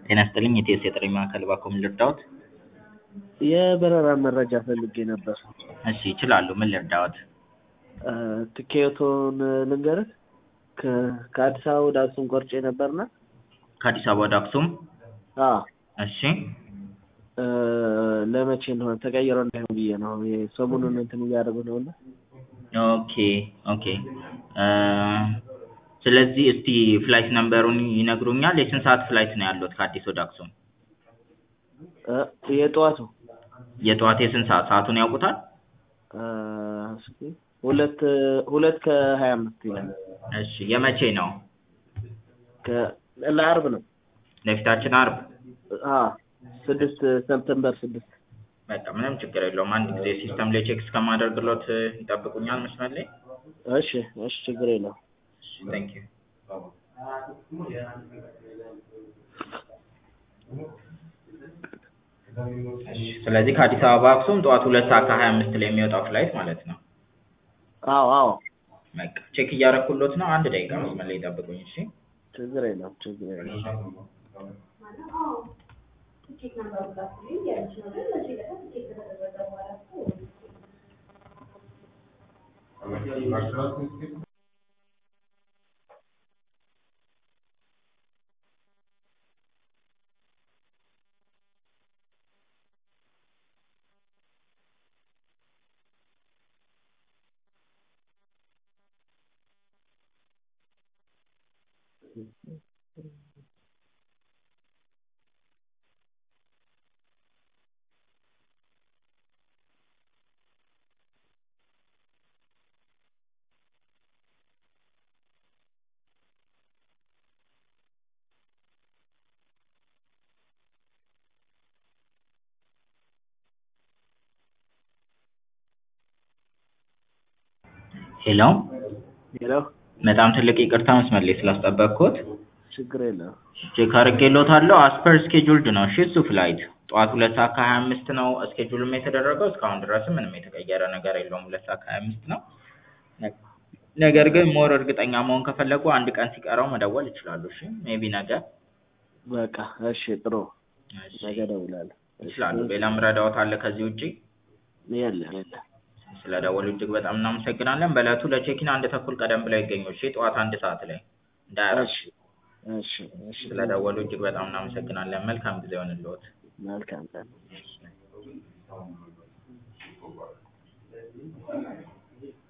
ጤና ይስጥልኝ የኢቲኤስ የጥሪ ማዕከል እባክዎ ምን ልርዳዎት? የበረራ መረጃ ፈልጌ ነበር። እሺ ይችላሉ ምን ልርዳዎት? ትኬቱን ልንገርህ? ከአዲስ አበባ ወደ አክሱም ቆርጬ ነበርና ከአዲስ አበባ ወደ አክሱም? አዎ እሺ ለመቼ እንደሆነ ተቀይሮ እንዳይሆን ብዬ ነው። ሰሞኑን እንትን እያደረጉ ነውና። ኦኬ ኦኬ ስለዚህ እስቲ ፍላይት ነምበሩን ይነግሩኛል? የስንት ሰዓት ፍላይት ነው ያለዎት ከአዲስ ወደ አክሱም? የጠዋቱ የጠዋት የስንት ሰዓት ሰዓቱን ያውቁታል? እስኪ ሁለት ከ25 ይላል። እሺ የመቼ ነው? ለአርብ ነው። ለፊታችን አርብ? 6 ሰፕተምበር 6 በቃ ምንም ችግር የለውም። አንድ ጊዜ ሲስተም ላይ ቼክ እስከማደርግሎት ይጠብቁኛል መስመር ላይ? እሺ ችግር የለውም። እሺ ታንክ ዩ። ስለዚህ ከአዲስ አበባ አክሱም ጠዋት 2 ሰዓት ከ25 ላይ የሚወጣው ፍላይት ማለት ነው? አዎ በቃ ቼክ እያደረኩሎት ነው። አንድ ደቂቃ መስመር ላይ ይጠብቁኝ እሺ? ችግር የለውም። ሄሎ በጣም ትልቅ ይቅርታ መስመር ላይ ስላስጠበቅኩት። ችግር የለውም። ቼክ አድርጌልዎታለሁ። አስፐር ስኬጁልድ ነው እሺ እሱ ፍላይት ጠዋት 2 ሰዓት ከ25 ነው ስኬጁልም የተደረገው። እስካሁን ድረስም ምንም የተቀየረ ነገር የለውም 2 ሰዓት ከ25 ነው። ነገር ግን ሞር እርግጠኛ መሆን ከፈለጉ አንድ ቀን ሲቀረው መደወል ይችላሉ እሺ ሜይቢ ነገ። በቃ እሺ ጥሩ ነገ እደውላለሁ። ይችላሉ። ሌላ ምረዳዎት አለ ከዚህ ውጪ? የለም። ስለደወሉ እጅግ በጣም እናመሰግናለን። በዕለቱ ለቼኪን 1 ተኩል ቀደም ብለው ይገኙ እሺ ጠዋት 1 ሰዓት ላይ እንዳያረፍዱ። እሺ ስለደወሉ እጅግ በጣም እናመሰግናለን። መልካም ጊዜ ይሁንልዎት። መልካም ቀን።